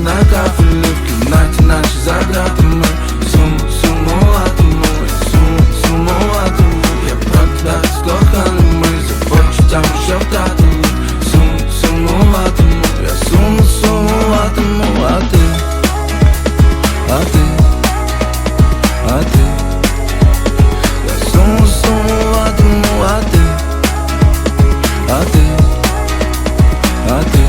на кафелі в кімнаті, наче за ґратами. Сумуватиму, сумуватиму. Я прокидаюсь з коханими, за почуттями, що втратили. Сумуватиму, я сумуватиму. А ти, а ти, а ти, я сумуватиму. А ти, а ти, а ти.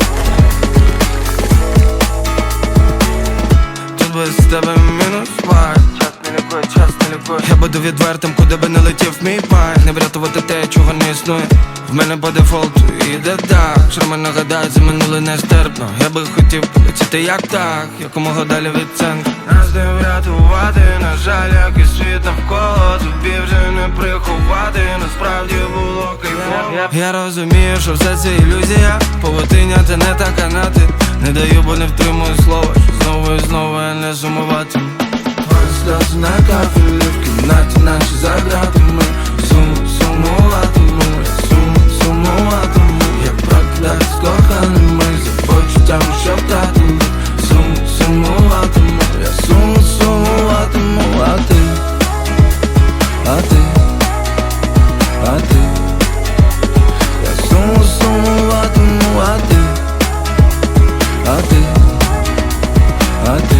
Тут без тебе мінус вайб. Час не лікує, час не лікує. Я буду відвертим, куди би не летів мій байк. Не врятувати те, чого не існує. В мене по дефолту іде так. Шрами нагадають, за минуле нестерпно. Я би хотів полетіти як так, якомога далі від центру. Нас не врятувати, на жаль, як і світ навколо. Тобі вже не приховати, насправді було кайфово. Я розумію, що все це ілюзія. Павутиння це не та канати. Не даю, бо не втримую слова, що знову і знову я не сумуватиму. Твої сльози на кафелі в кімнаті, наче за ґратами. Сумуватиму, я сумуватиму. Я прокидаюсь з коханими, за почуттями, що втратили. Сумуватиму, я сумуватиму. А ти, а ти, а ти, я сумуватиму. А ти, а ти, а ти.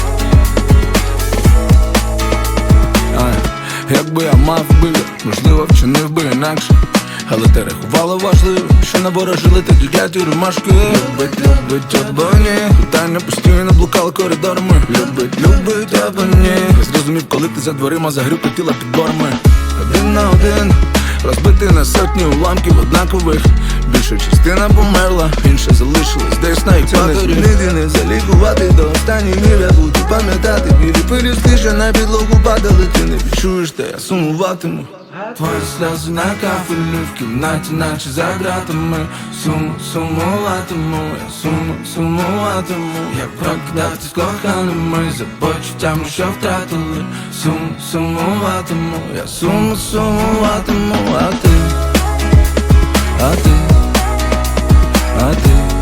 Якби я мав вибір, можливо, вчинив би інакше. Але ти рахувала важливо, що наворожили такі кляті ромашки. Любить або ні. Питання постійно блукали коридорами. Любить або ні. Я зрозумів, коли ти за дверима загрюкотіла підборами. Один на один, розбитий на сотні уламків однакових. Більша частина померла, інша залишилась десь на екваторі. Ніде не залікувати, до останніх днів я буду пам'ятати. Білі пелюстки, що на підлогу падали. Ти не відчуєш, та я сумуватиму. Твої сльози на кафелі в кімнаті, наче за ґратами. Сумуватиму, я сумуватиму. Я прокидаюсь з коханими, за почуттями, що втратили. Сумуватиму, я сумуватиму. А ти, а ти, а ти.